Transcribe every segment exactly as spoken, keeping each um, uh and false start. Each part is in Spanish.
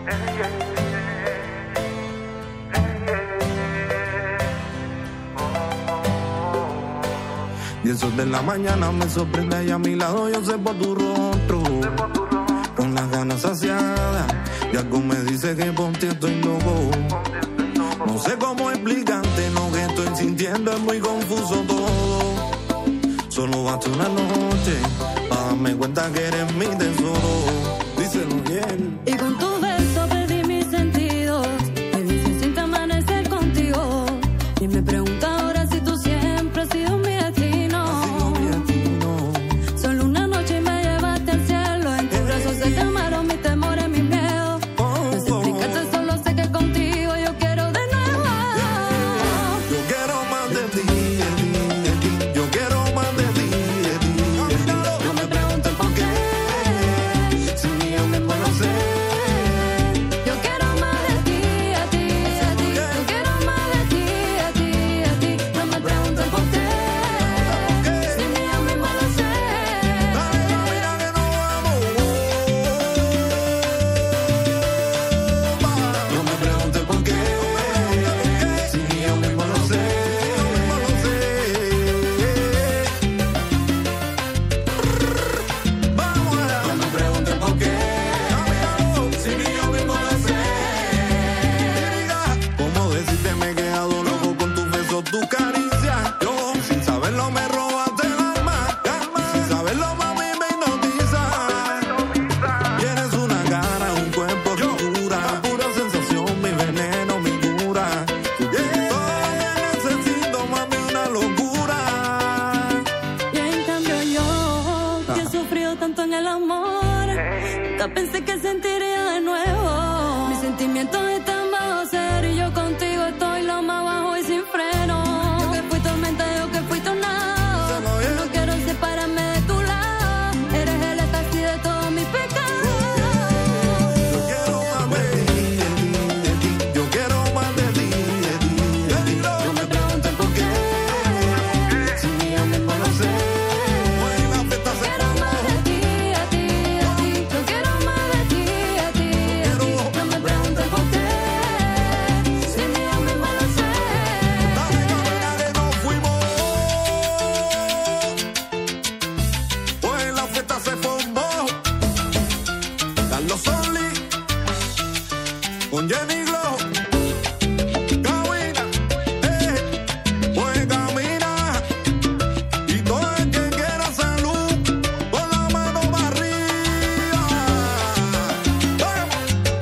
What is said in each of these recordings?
Diez de la mañana me sorprende y a mi lado yo sé por tu rostro, con las ganas saciadas, y algo me dice que por ti estoy loco. No sé cómo explicarte lo que estoy sintiendo, es muy confuso todo. Solo basta una noche para darme cuenta que eres mi tesoro. Díselo bien. Y con tu beso perdí mis sentidos, qué bien se siente amanecer contigo. Y me pregunta ahora si tú siempre has sido mi destino. Ha sido mi destino. Solo una noche y me llevaste al cielo. En tus brazos se calmaron mis temores, mis miedos. Oh, No sé explicarte, solo sé que contigo yo quiero de nuevo. Yo quiero más de ti, de ti, de ti. Yo quiero más de ti, de ti, de ti. No me preguntes por qué, Si yo mismo lo sé. yo quiero más de ti, a ti, a ti. Yo quiero más de ti, a ti, a ti. No me preguntes por qué, si ni yo mismo lo sé. Dale, camina que nos vamos. No me preguntes por qué, si yo mismo lo sé. Vamos allá. No me preguntes por qué, si yo mismo lo sé. ¿Cómo decirte me he quedado loco con tus besos, tus caricias? Yo, sin saberlo, me robaste el alma. Sin saberlo, mami, me hipnotiza. Tienes una cara, un cuerpo que cura. Pura sensación, mi veneno, mi cura. Todo que necesito, mami, una locura. Y en cambio yo, que he sufrido tanto en el amor, nunca pensé que sentiría de nuevo. Mis sentimientos están bajo cero y yo contigo estoy lo más bajo y sin freno. Yo que fui tormenta, yo que fui tornado. Yo no quiero separarme de tu lado. Eres el éxtasis de todos mis pecados. Yo quiero más de ti, de ti, de ti. Yo quiero más de ti, de ti, de ti. No me preguntes por qué, si yo mismo lo sé. Hoy la fiesta se Quiero más de ti, a ti, a ti. Yo quiero más de ti, a ti, a ti. No me preguntes por qué, si ni yo misma lo sé. Dale, camina que nos fuimos. Hoy la fiesta se formó. Carlos Solí con Jenny Glow. Camina, eh, pues camina. Y todo el que quiera salud, con la mano para arriba. Vamos.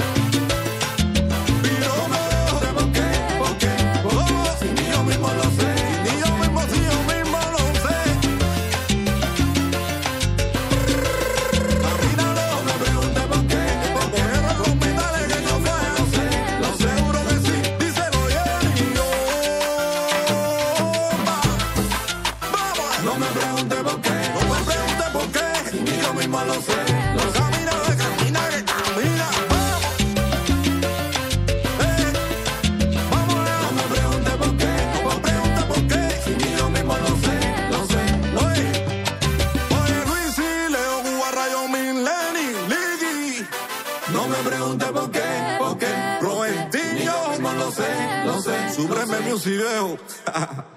Pero no sé por qué, por qué, por qué. Si ni yo mismo lo sé, ni yo mismo, si yo mismo lo sé. Camínalo, no me preguntes por qué, por qué. Dale que yo fue, lo sé, lo seguro que sí. Díselo bien y yo. Vamos, no me preguntes por qué, no me preguntes por qué. Si ni yo mismo lo sé, lo camina, camina, que camina. Vamos. Eh, vamos allá. No me preguntes por qué, no me preguntes por qué. Si ni yo mismo lo sé, lo sé. Oye, oye Luis y Leo, Guarra, yo, Mileni, Ligi. No me preguntes por qué, por qué. Robertinho, no lo sé, lo sé. Supreme Music, viejo.